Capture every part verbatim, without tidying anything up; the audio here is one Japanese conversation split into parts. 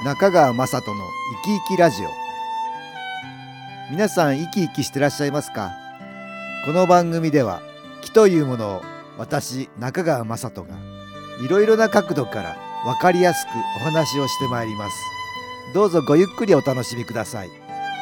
中川雅人の生き生きラジオ。皆さん生き生きしてらっしゃいますか？この番組では気というものを私中川雅人がいろいろな角度から分かりやすくお話をしてまいります。どうぞごゆっくりお楽しみください。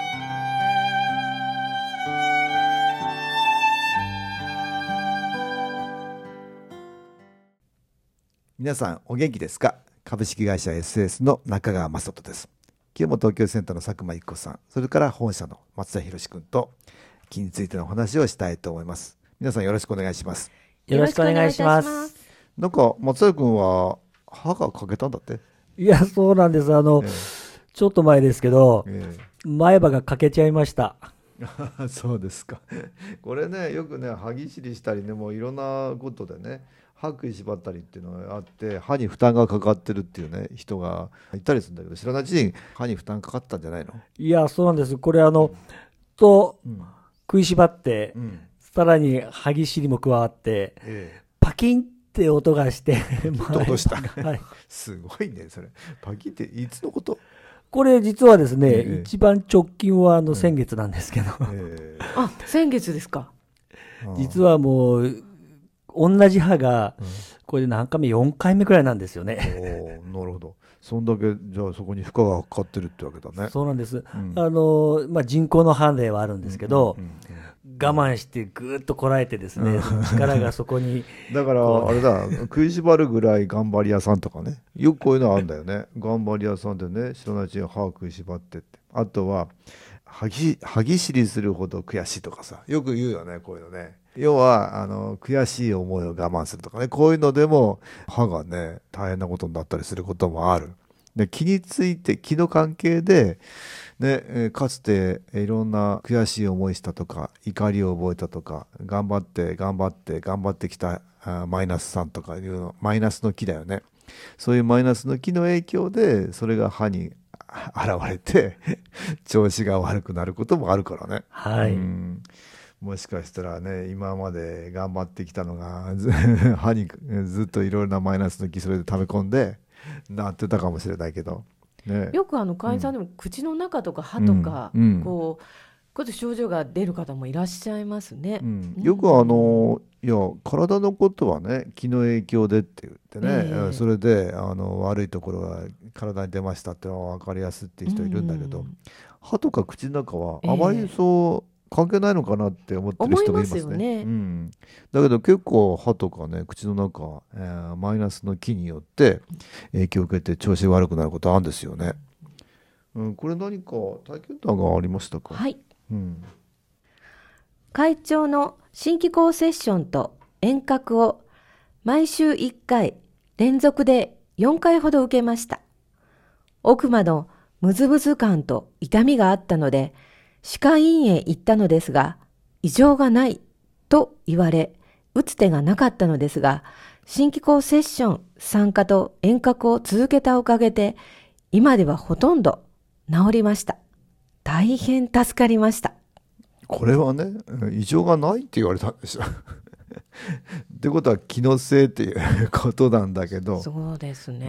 皆さんお元気ですか？株式会社 エスエス の中川雅人です。今日も東京センターの佐久間一子さん、それから本社の松田博君と気についてのお話をしたいと思います。皆さんよろしくお願いします。 よろしくお願いします。 なんか松田君は歯が欠けたんだって？ いや、そうなんです。あの、えー、ちょっと前ですけど、えー、前歯が欠けちゃいました。 そうですか。これね、よくね、歯ぎしりしたりね、もういろんなことでね、歯食いしばったりっていうのがあって、歯に負担がかかってるっていうね、人がいたりするんだけど、知らないうちに歯に負担かかったんじゃないの？ いや、そうなんです。これあの、うん、と、うん、食いしばって、うん、さらに歯ぎしりも加わって、ええ、パキンって音がして音した、はい、すごいねそれ。パキンっていつのこと？ これ実はですね、ええ、一番直近はあの先月なんですけど、 ええ、あ、先月ですか。 実はもう同じ歯がこれで何回目よんかいめくらいなんですよね。 お、なるほど。そんだけじゃあそこに負荷がかかってるってわけだね。 そうなんです、うん、あのまあ、人工の歯ではあるんですけど、うんうんうんうん、我慢してぐーっとこらえてですね、その力がそこにだからあれだ、食いしばるぐらい頑張り屋さんとかね、よくこういうのあるんだよね。頑張り屋さんでね、知らないうちに歯を食いしばってって、あとは歯ぎ、歯ぎしりするほど悔しいとかさ、よく言うよね、こういうのね。要はあの悔しい思いを我慢するとかね、こういうのでも歯がね大変なことになったりすることもある。で、気について、気の関係で、ね、かつていろんな悔しい思いしたとか怒りを覚えたとか頑張って頑張って頑張ってきたマイナスさんとかいうのマイナスの気だよね。そういうマイナスの気の影響でそれが歯に現れて調子が悪くなることもあるからね。 はい、 うん、もしかしたらね、今まで頑張ってきたのが歯にずっといろいろなマイナスの気それで溜め込んでなってたかもしれないけど、ね、 よくあの会員さんでも口の中とか歯とか、うん、こうこういう症状が出る方もいらっしゃいますね。 うん、よくあのいや体のことはね気の影響でって言ってね、えー、それであの悪いところが体に出ましたってのは分かりやすいっていう人いるんだけど、うん、歯とか口の中はあまりそう、えー関係ないのかなって思ってる人もいますね。 思いますよね。 うん、だけど結構歯とかね口の中、えー、マイナスの気によって影響を受けて調子悪くなることあるんですよね。うん、これ何か体験談がありましたか？ はい、 うん、 会長の新機構セッションと遠隔を毎週いっかい連続でよんかいほど受けました。奥歯のムズムズ感と痛みがあったので歯科医院へ行ったのですが、異常がないと言われ、打つ手がなかったのですが、新機構セッション参加と遠隔を続けたおかげで、今ではほとんど治りました。大変助かりました。 これはね、異常がないって言われたんですよ。ってことは気のせいっていうことなんだけど、 そうですね、 うん、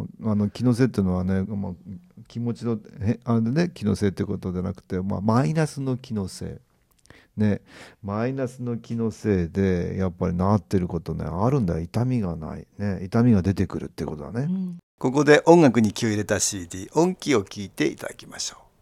あの気のせいっていうのはね、まあ、気持ちのあれでね気のせいってことじゃなくて、まあ、マイナスの気のせい、ね、マイナスの気のせいでやっぱりなってることねあるんだよ。痛みがない、ね、痛みが出てくるってことだね、うん、ここで音楽に気を入れた シーディー 音気を聞いていただきましょう。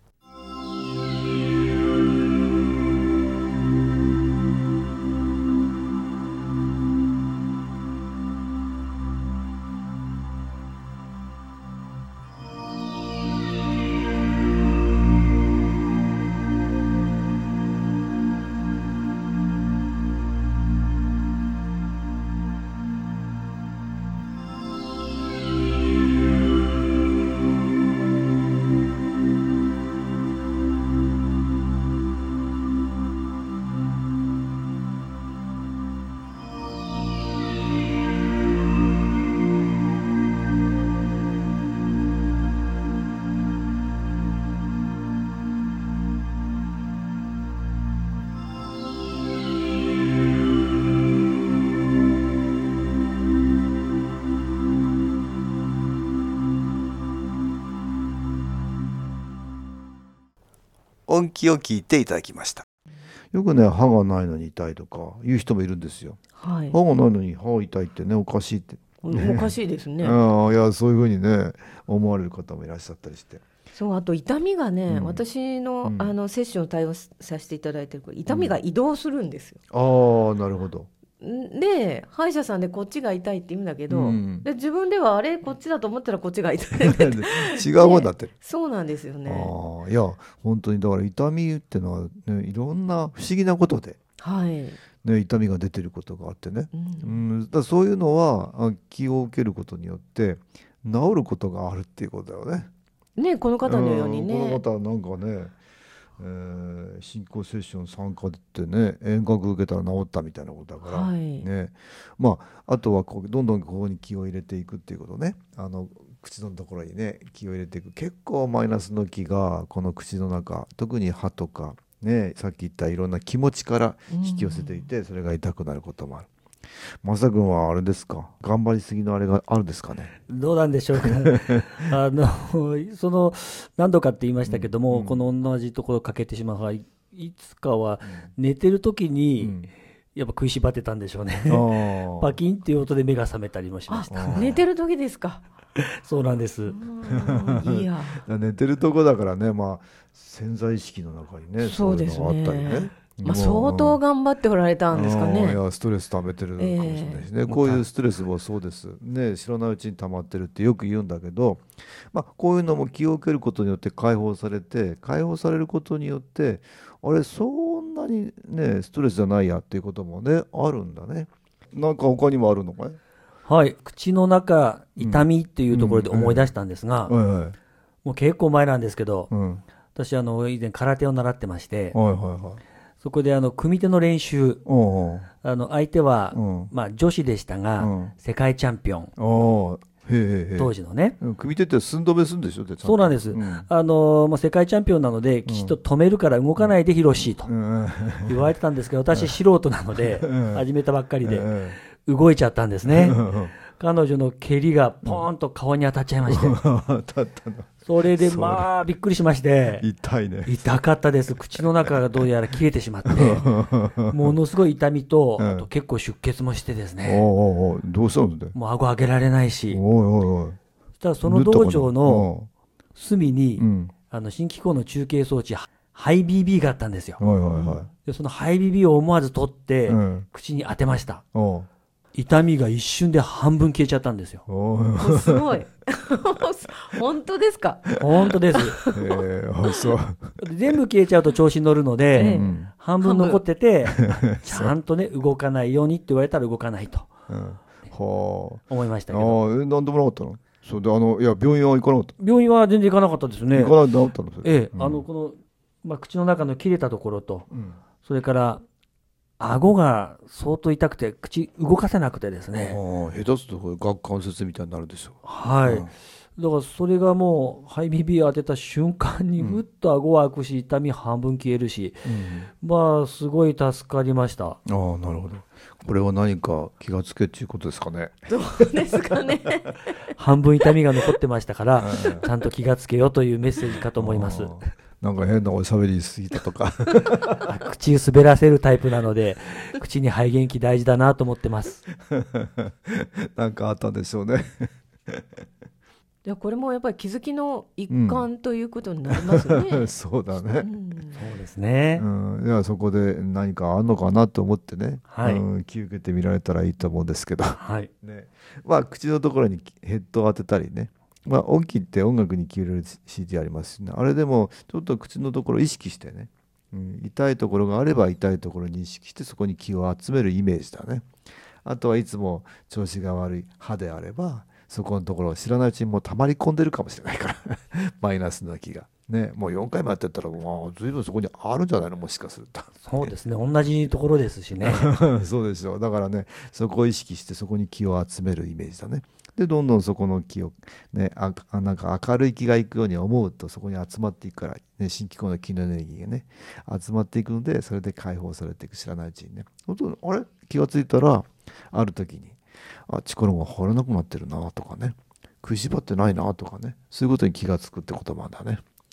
音気を聞いていただきました。よくね、歯がないのに痛いとか言う人もいるんですよ。 はい、 歯がないのに歯痛いってね、おかしいって、ね、 おかしいですね。 あいやそういうふうにね思われる方もいらっしゃったりして。 そう、あと痛みがね、 うん、 私 の,、 うん、 あのセッションを対応させていただいてる痛みが移動するんですよ、 うん、ああなるほど。 で歯医者さんでこっちが痛いって言うんだけど、うん、で自分ではあれこっちだと思ったらこっちが痛い違う方だってそうなんですよね。 あいや本当にだから痛みってのは、ね、いろんな不思議なことで、 はいね、痛みが出てることがあってね、うんうん、だそういうのは気を受けることによって治ることがあるっていうことだよね。 ね、この方のようにね、 うん、この方なんかね、えー、進行セッション参加ってね遠隔受けたら治ったみたいなことだから、はい、ね、まああとはこうどんどんここに気を入れていくっていうことね、あの口のところにね気を入れていく。結構マイナスの気がこの口の中、特に歯とかね、さっき言ったいろんな気持ちから引き寄せていて、それが痛くなることもある。マサ君はあれですか、頑張りすぎのあれがあるんですかね。 どうなんでしょうかあのその何度かって言いましたけども、うん、この同じところかけてしまう場合、いつかは寝てる時に、うん、やっぱ食いしばってたんでしょうねパキンっていう音で目が覚めたりもしました。 寝てる時ですか。 そうなんです。 いや寝てるとこだからね、まあ、潜在意識の中にねそういうのがあったりね、 まあ、相当頑張っておられたんですかね。 いやストレス溜めてるかもしれないしね、えー、こういうストレスもそうですね、知らないうちに溜まってるってよく言うんだけど、まあ、こういうのも気を受けることによって解放されて、解放されることによってあれそんなにねストレスじゃないやっていうこともねあるんだね。なんか他にもあるのかい。 はい、口の中痛みっていうところで思い出したんですが、うんうんはいはい、もう結構前なんですけど、うん、私あの以前空手を習ってまして、はいはいはい、そこであの組手の練習、おうおうあの相手は、うんまあ、女子でしたが、うん、世界チャンピオン、おへへへ当時のね、 組手って寸止めするんでしょ。 そうなんです、うんあのまあ、世界チャンピオンなのできちっと止めるから動かないでヒロシと言われてたんですけど、私素人なので始めたばっかりで動いちゃったんですね。彼女の蹴りがポーンと顔に当たっちゃいましてそれでまあびっくりしまして、 痛いね。 痛かったです。口の中がどうやら切れてしまってものすごい痛みと、あと結構出血もしてですね、 おうおうどうしたのでもう顎上げられないし、 おうおうおうそしたらその道場の隅に、うん、あの新機構の中継装置ハイ ビービー があったんですよ、はいはいはい、でそのハイ ビービー を思わず取って、うん、口に当てました。おう痛みが一瞬で半分消えちゃったんですよ。 すごい本当ですか。 本当です、 えー、そう全部消えちゃうと調子に乗るので、えー、半分残っててちゃんとね動かないようにって言われたら動かないと、うん、は思いましたけど。 あえ何でもなかったの。そうであのいや病院は行かなかった。 病院は全然行かなかったですね。 行かなかったの。 ええ、うん、あのこの、まあ、口の中の切れたところと、うん、それから顎が相当痛くて口動かせなくてですね、 あ下手すると顎関節みたいになるでしょう。 はい、うん、だからそれがもうハイビービー当てた瞬間にふっと顎は開くし痛み半分消えるし、うん、まあすごい助かりました。ああなるほど。これは何か気がつけっていうことですかね。 どうですかね半分痛みが残ってましたからちゃんと気がつけよというメッセージかと思います。 なんか変なおしゃべりしすぎたとか口滑らせるタイプなので口に肺元気大事だなと思ってますなんかあったんでしょうねいやこれもやっぱり気づきの一環ということになりますね、 うん、そうだね、うん、 そうですね、 うん、いやそこで何かあるのかなと思ってね、はいうん、気を受けてみられたらいいと思うんですけど、はいねまあ、口のところにヘッドを当てたりね、まあ、音気って音楽に気を入れる シーディー ありますしね、あれでもちょっと口のところを意識してね、うん、痛いところがあれば痛いところに意識してそこに気を集めるイメージだね。あとはいつも調子が悪い歯であればそこのところを知らないうちにもう溜まり込んでるかもしれないからマイナスの気がね、もうよんかいもやってったらもう随分そこにあるんじゃないの、もしかするとそうですね、同じところですしねそうですよ。だからねそこを意識してそこに気を集めるイメージだね。でどんどんそこの気を、ね、あなんか明るい気がいくように思うとそこに集まっていくから、ね、新機構の気のエネルギーがね集まっていくのでそれで解放されていく。知らないうちにね本当にあれ気がついたらある時にあ力が入らなくなってるなとかね、食いしばってないなとかね、そういうことに気がつくってことなんだね。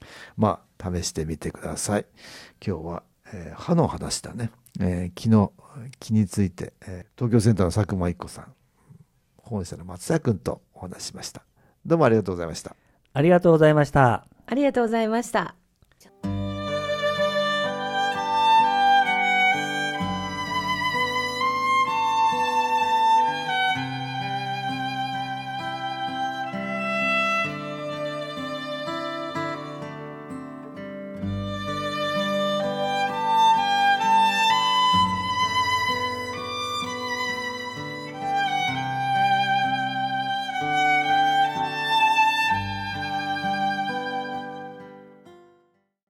まあ試してみてください。今日は、えー、歯の話だね、えー、気の気について、えー、東京センターの佐久間一子さん、本社の松田君とお話ししました。どうもありがとうございました。 ありがとうございました。 ありがとうございました。